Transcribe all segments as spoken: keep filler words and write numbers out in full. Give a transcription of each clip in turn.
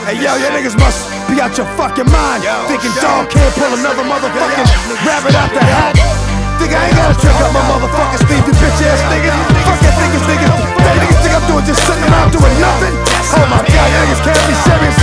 Hey yo, your niggas must be out your fucking mind. Thinking dog can't pull another motherfucking rabbit out the hat. Think I ain't gotta trick up my motherfucking sleeve, you bitch ass niggas. Fuck that niggas, niggas. That niggas think I'm doing just sitting around doing nothing. Oh my god, you niggas can't be serious.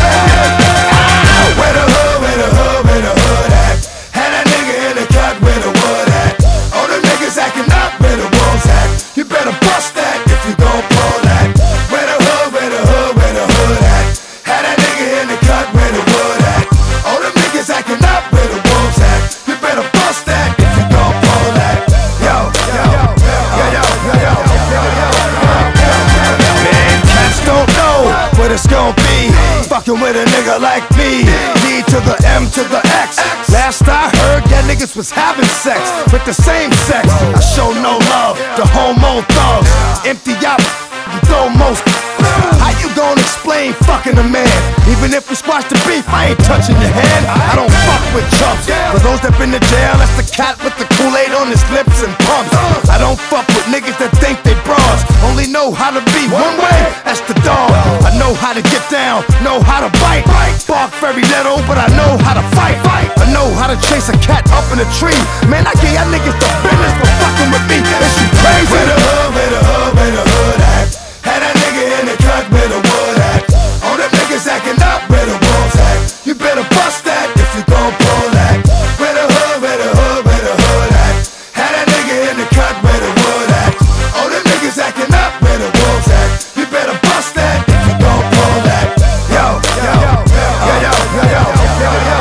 Where the hood, where the hood, where the hood at? Had that nigga in the cut where the wood at. All the niggas acting up where the wolves at. You better bust that if you gon' pull that. Where the hood, where the hood, where the hood at? Had that nigga in the cut where the wood at. All the niggas acting up where the wolves at. You better bust that if you gon' pull that. Yo, yo, yo, yo, yo, yo, yo, yo. Man, cats don't know what it's gon' be. Fucking with a nigga like me. D to the M to the X. Last I heard, yeah, niggas was having sex with the same sex. I show no love to homo thugs. Empty out, throw most. How you gon' explain fucking a man? Even if we squash the beef, I ain't touching your hand. I don't fuck with chumps. For those that been to jail, that's the cat with the Kool-Aid on his lips and pumps. I don't fuck with niggas that think they bras. Only know how to be one way, that's the dog. I know how to get down, know how to bite. Bark very little, but I know how to fight. I know how to chase a cat up in a tree. Man, I give y'all niggas the business for fucking with me. Is you crazy? Where the hood, where the hood, where the hood at? Had that nigga in the cut where the wood at. All them niggas acting up where the wolves at. You better bust that if you gon' pull that. Where the hood, where the hood, where the hood at? Had that nigga in the cut where the wood at. All them niggas acting up where the wolves at. You better bust that if you gon' pull that. Yo, yo, yo, yo, yo, yo, yo, yo, yo,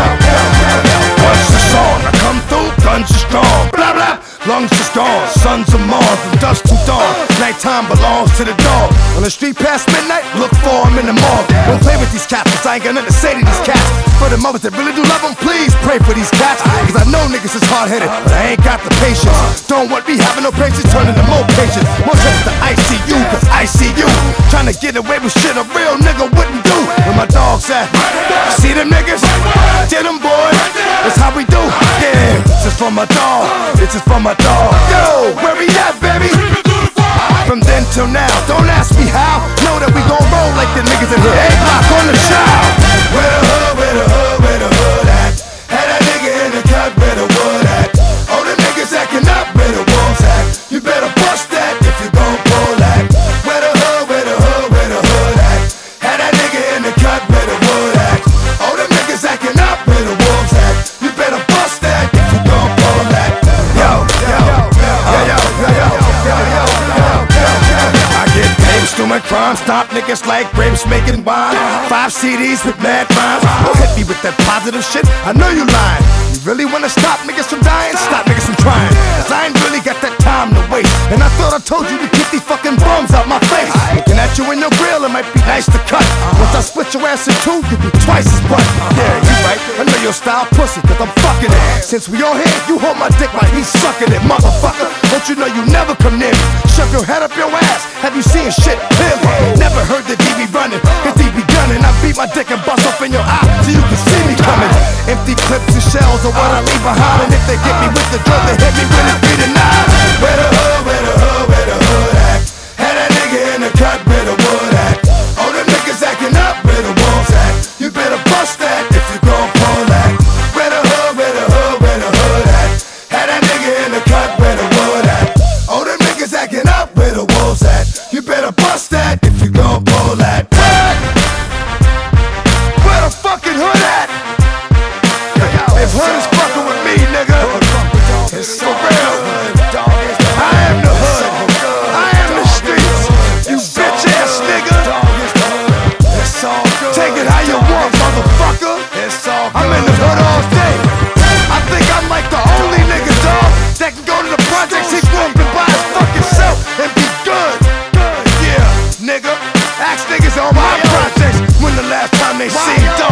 yo. Once it's on, I come through, guns are strong. Blah blah, lungs is gone. Sons of Mars from dusk to dawn. Nighttime belongs to the dog. On the street past midnight, look for him in the morgue. Don't play with these cats, cause I ain't got nothing to say to these cats. For the mothers that really do love them, please pray for these cats. Cause I know niggas is hard-headed, but I ain't got the patience. Don't want me having no patience, turning to more patience. More trips to I C U, cause I see you trying to get away with shit a real nigga wouldn't do. Where my dogs at? See them niggas? Get them boys, that's how we do. Yeah, this is for my dog, this is for my dog. Yo, where we at, baby? From then till now, don't ask me how. Know that we gon' roll like the niggas in here. A block on the shout. Where the hood, where the hood, where the hood at? Had that nigga in the cut where the wood at. All the niggas acting up where the wolves at. You better bust that if you gon' pull that. Where the hood, where the hood, where the hood at? Had that nigga in the cut where the wood at. All the niggas acting up where the wolves at. You better bust that if you gon' pull that. Yo, yo, yo, yo, yo, yo, yo, yo, yo. To my crime, stop niggas like grapes making wine. Five C Ds with mad rhymes. Don't hit me with that positive shit, I know you lying. You really wanna stop niggas from dying? Stop niggas from trying. Cause I ain't really got that time to waste. And I thought I told you to keep these fucking bums out my face. Looking at you in your grill, it might be nice to cut. Once I split your ass in two, you'll be twice as butt. Yeah, you right, I know your style pussy, cause I'm fucking it. Since we on here, you hold my dick while he's sucking it. Motherfucker, don't you know you never come near me? Shove your head up your ass, have you seen shit? Never heard the D B running, cause D B gunning. I beat my dick and bust off in your eye so you can see me coming. Empty clips and shells are what I leave behind. And if they get me with the drill, they hit me with it three to nine. Where the hood, where the hood, where the hood at? Had that nigga in the cut where the wood at. All them niggas acting up where the wolves at. You better bust that if you gon' pull that. Where the hood, where the hood, where the hood at? Had that nigga in the cut where the wood at. All them niggas acting up where the wolves at. You better bust that if you gon' pull that. What? Where the fucking hood at? If hood is fucking with me, nigga, it's for real. I am the hood. I am the streets. You bitch ass nigga. Take it how you want, motherfucker. I'm in the hood all day. I think I'm like the only nigga, dog, that can go to the projects, he grew up and buy his fucking self and be good. Nigga, ask niggas on my projects when the last time they seen dog.